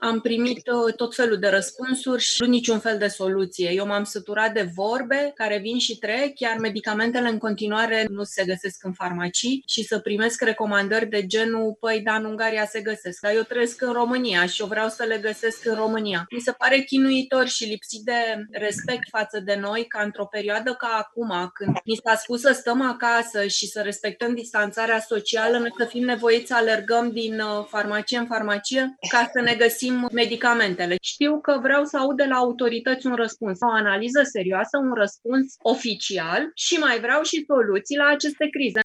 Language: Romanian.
am primit tot felul de răspunsuri și nu niciun fel de soluție. Eu m-am săturat de vorbe care vin și trec, iar medicamentele în continuare nu se găsesc în farmacii și să primesc recomandări de genul, păi, da, în Ungaria se găsesc, dar eu trăiesc în România și eu vreau să le găsesc în România. Mi se pare chinuitor și lipsit de respect față de noi ca într-o perioadă ca acum, când ni s-a spus să stăm acasă și să respectăm distanțarea socială, noi să fim nevoiți să alergăm din farmacie în farmacie ca să ne găsim medicamentele. Știu că vreau să aud de la autorități un răspuns, o analiză serioasă, un răspuns oficial și mai vreau și soluții la aceste crize.